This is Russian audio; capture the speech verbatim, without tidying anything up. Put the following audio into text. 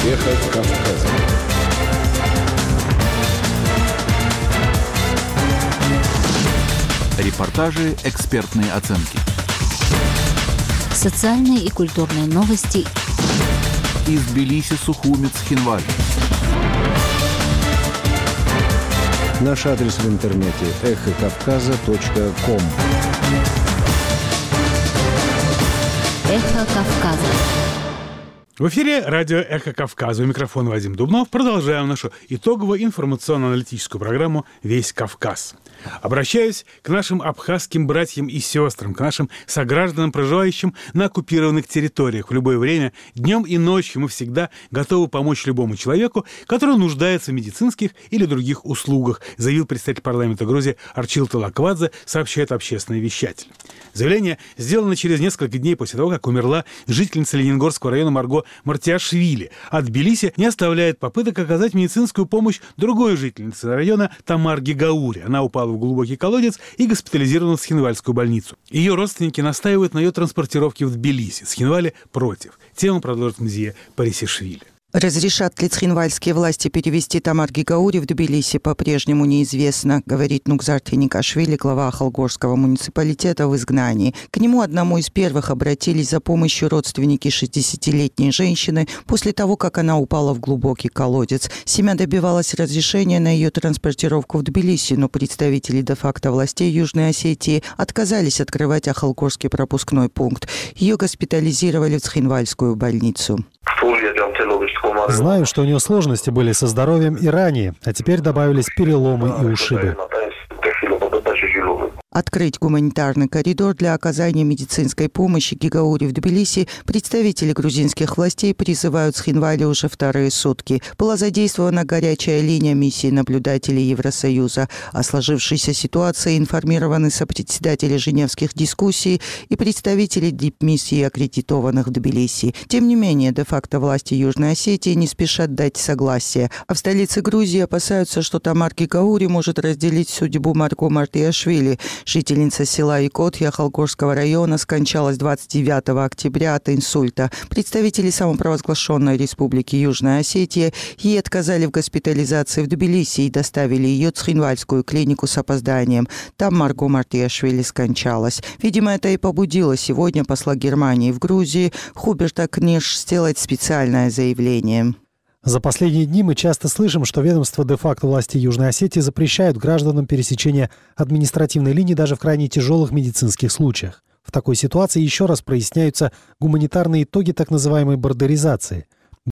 Эхо Кавказа. Репортажи, экспертные оценки. Социальные и культурные новости. Из Тбилиси, Сухуми, Цхинвали. Наш адрес в интернете эхо кавказа точка ком. Эхо Кавказа. В эфире радио «Эхо Кавказа». У микрофона Вадим Дубнов. Продолжаем нашу итоговую информационно-аналитическую программу «Весь Кавказ». Обращаюсь к нашим абхазским братьям и сестрам, к нашим согражданам, проживающим на оккупированных территориях. В любое время, днем и ночью мы всегда готовы помочь любому человеку, который нуждается в медицинских или других услугах, заявил представитель парламента Грузии Арчил Талаквадзе, сообщает общественный вещатель. Заявление сделано через несколько дней после того, как умерла жительница Ленингорского района Марго Мартиашвили. А Тбилиси не оставляет попыток оказать медицинскую помощь другой жительнице района Тамар Гигаури. Она упала в глубокий колодец и госпитализирована в Цхинвальскую больницу. Ее родственники настаивают на ее транспортировке в Тбилиси. Цхинвали против. Тему продолжит Мзия Парисишвили. Разрешат ли цхинвальские власти перевести Тамар Гигаури в Тбилиси, по-прежнему неизвестно, говорит Нугзар Тхеникашвили, глава Ахалгорского муниципалитета в изгнании. К нему одному из первых обратились за помощью родственники шестидесятилетней женщины после того, как она упала в глубокий колодец. Семья добивалась разрешения на ее транспортировку в Тбилиси, но представители де-факто властей Южной Осетии отказались открывать Ахалгорский пропускной пункт. Ее госпитализировали в Цхинвальскую больницу. Знаю, что у нее сложности были со здоровьем и ранее, а теперь добавились переломы и ушибы. Открыть гуманитарный коридор для оказания медицинской помощи Гигаури в Тбилиси представители грузинских властей призывают Цхинвали уже вторые сутки. Была задействована горячая линия миссии наблюдателей Евросоюза. О сложившейся ситуации информированы сопредседатели женевских дискуссий и представители дипмиссии, аккредитованных в Тбилиси. Тем не менее, де-факто власти Южной Осетии не спешат дать согласие. А в столице Грузии опасаются, что Тамар Гигаури может разделить судьбу Марго Мартиашвили. Жительница села Икотья Ахалгорского района скончалась двадцать девятого октября от инсульта. Представители самопровозглашенной республики Южная Осетия ей отказали в госпитализации в Тбилиси и доставили ее в Цхинвальскую клинику с опозданием. Там Марго Мартиашвили скончалась. Видимо, это и побудило сегодня посла Германии в Грузии Хуберта Книш сделать специальное заявление. За последние дни мы часто слышим, что ведомства де-факто власти Южной Осетии запрещают гражданам пересечение административной линии даже в крайне тяжелых медицинских случаях. В такой ситуации еще раз проясняются гуманитарные итоги так называемой бордеризации –